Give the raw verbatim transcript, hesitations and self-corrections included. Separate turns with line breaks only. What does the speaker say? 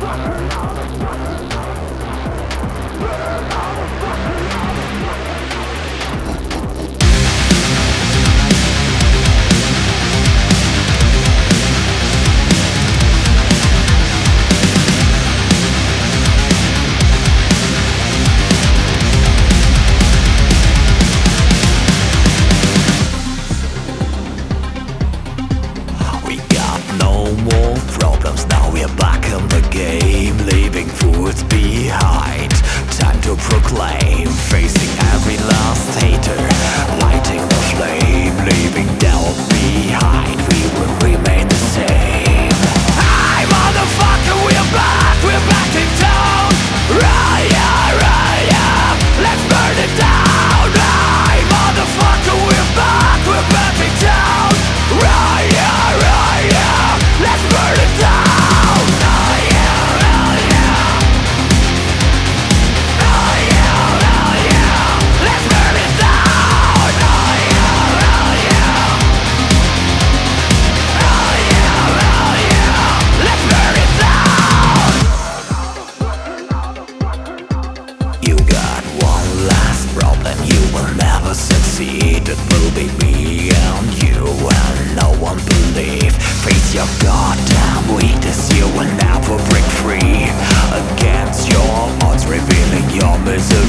Proclaim, facing every last hater, lighting the flame, leaving doubt behind. We will remain the same. Hey, motherfucker, we're back, we're back in town. Right, yeah, right, yeah, let's burn it down. Hey, motherfucker, we're back, we're back in town. Right, yeah, right, yeah, let's burn it down. It will be me and you and no one believe. Face your goddamn weakness, you will never break free. Against your odds, revealing your misery.